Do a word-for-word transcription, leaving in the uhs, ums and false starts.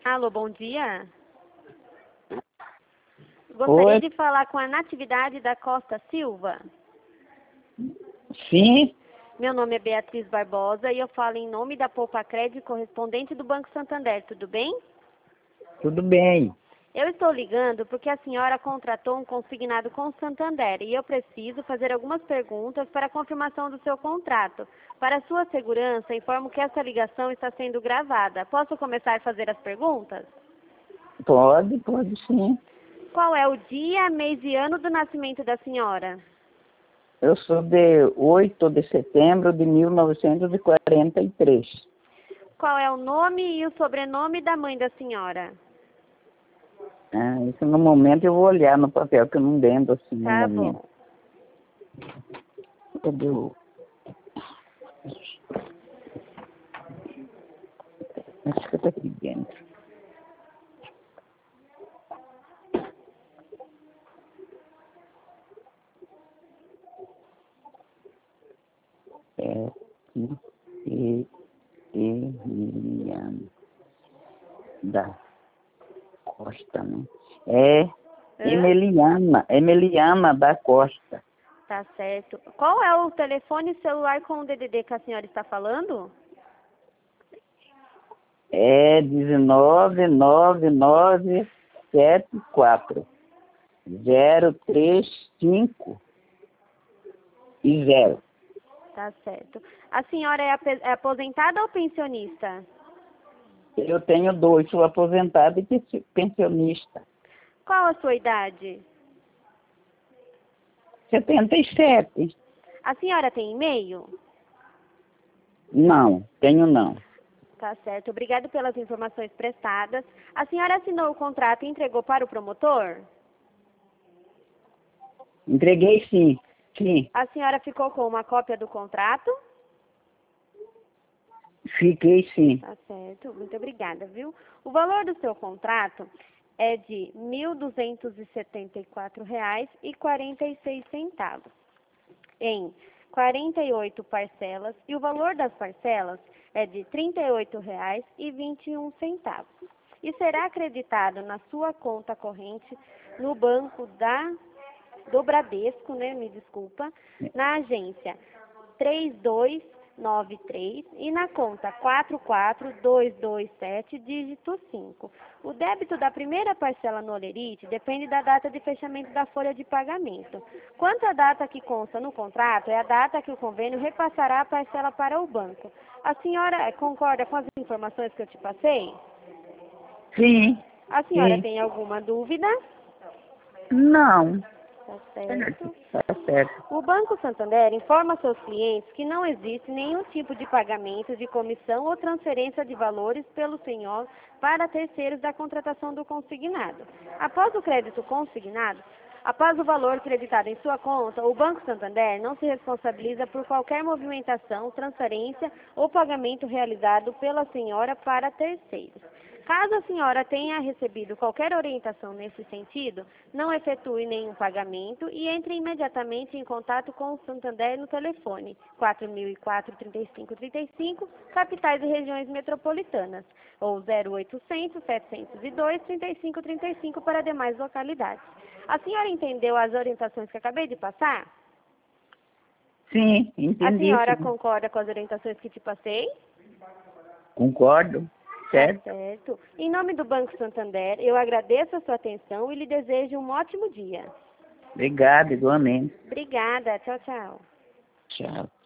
Alô, bom dia. Gostaria Oi. de falar com a Natividade da Costa Silva. Sim, Meu nome é Beatriz Barbosa e eu falo em nome da Poupa Crédito correspondente do Banco Santander, tudo bem? tudo bem. Eu estou ligando porque a senhora contratou um consignado com o Santander e eu preciso fazer algumas perguntas para a confirmação do seu contrato. Para sua segurança, informo que essa ligação está sendo gravada. Posso começar a fazer as perguntas? Pode, pode sim. Qual é o dia, mês e ano do nascimento da senhora? Eu sou de oito de setembro de mil novecentos e quarenta e três. Qual é o nome e o sobrenome da mãe da senhora? Ah, isso no momento eu vou olhar no papel, que eu não lembro assim no Tá momento. bom. Cadê o... Acho que tá aqui dentro. É e Emiliano da Costa, né? É Hã? Emiliana, Emiliana da Costa. Tá certo. Qual é o telefone celular com o D D D que a senhora está falando? É dezenove nove nove sete quatro zero três cinco e zero. Tá certo. A senhora é ape- é aposentada ou pensionista? Eu tenho dois, sou aposentado e pensi- pensionista. Qual a sua idade? setenta e sete. A senhora tem e-mail? Não, tenho não. Tá certo. Obrigado pelas informações prestadas. A senhora assinou o contrato e entregou para o promotor? Entreguei sim, sim. A senhora ficou com uma cópia do contrato? Fiquei sim. Tá certo. Muito obrigada, viu? O valor do seu contrato é de mil duzentos e setenta e quatro reais e quarenta e seis centavos em quarenta e oito parcelas e o valor das parcelas é de trinta e oito reais e vinte e um centavos. E será acreditado na sua conta corrente no banco da do Bradesco, né, me desculpa, na agência três dois nove três e na conta quatro quatro dois dois sete, dígito cinco. O débito da primeira parcela no Olerite depende da data de fechamento da folha de pagamento. Quanto à data que consta no contrato, é a data que o convênio repassará a parcela para o banco. A senhora concorda com as informações que eu te passei? Sim, A senhora sim. tem alguma dúvida? Não, Tá certo. tá certo. O Banco Santander informa seus clientes que não existe nenhum tipo de pagamento de comissão ou transferência de valores pelo senhor para terceiros da contratação do consignado. Após o crédito consignado, após o valor creditado em sua conta, o Banco Santander não se responsabiliza por qualquer movimentação, transferência ou pagamento realizado pela senhora para terceiros. Caso a senhora tenha recebido qualquer orientação nesse sentido, não efetue nenhum pagamento e entre imediatamente em contato com o Santander no telefone quatro mil e quatro, trinta e cinco trinta e cinco, capitais e regiões metropolitanas, ou zero oitocentos, setecentos e dois, trinta e cinco trinta e cinco para demais localidades. A senhora entendeu as orientações que acabei de passar? Sim, A entendi. senhora Sim. concorda com as orientações que te passei? Concordo, Tá certo? certo. Em nome do Banco Santander, eu agradeço a sua atenção e lhe desejo um ótimo dia. Obrigado, igualmente. Obrigada. Tchau, tchau. Tchau.